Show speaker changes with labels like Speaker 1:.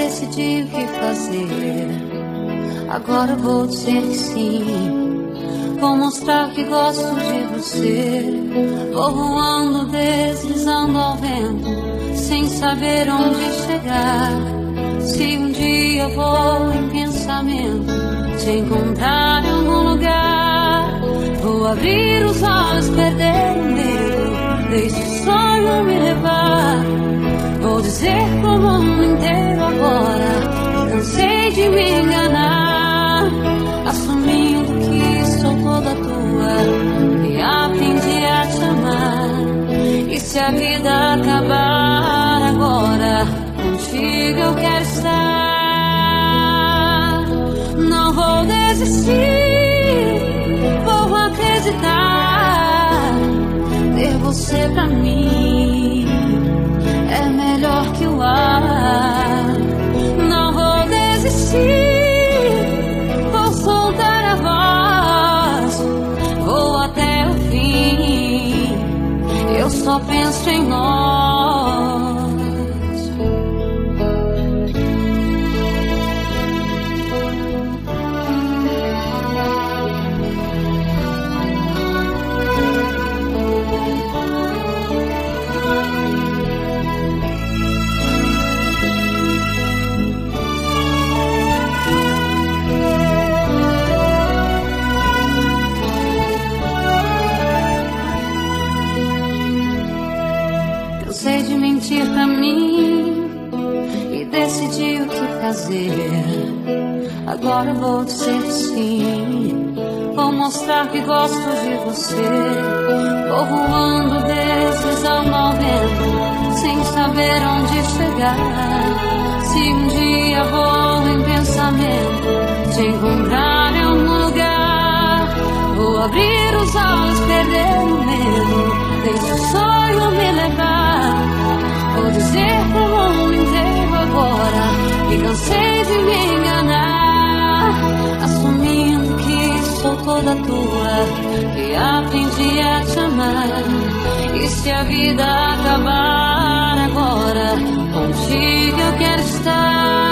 Speaker 1: decidi o que fazer. Agora vou dizer que sim. Vou mostrar que gosto de você. Vou voando, deslizando ao vento, sem saber onde chegar. Se um dia vou em pensamento te encontrar em algum lugar, vou abrir os olhos, perder o medo, deixe o sonho me levar. Vou dizer pro mundo inteiro agora, cansei de me enganar, assumindo que sou toda tua e aprendi a te amar. E se a vida acabar agora, contigo eu quero estar. Não vou desistir, vou acreditar. Ter você pra mim é melhor que o ar. Não vou desistir, vou soltar a voz, vou até o fim. Eu só penso em nós. Cansei de mentir pra mim e decidi o que fazer. Agora vou dizer sim. Vou mostrar que gosto de você. Vou voando, deslizando ao vento, sem saber onde chegar. Se um dia vou em pensamento te encontrar em algum lugar, vou abrir os olhos, perder o medo, deixe o sonho me levar. Vou dizer pro mundo inteiro agora que cansei de me enganar, assumindo que sou toda tua, que aprendi a te amar. E se a vida acabar agora, contigo eu quero estar.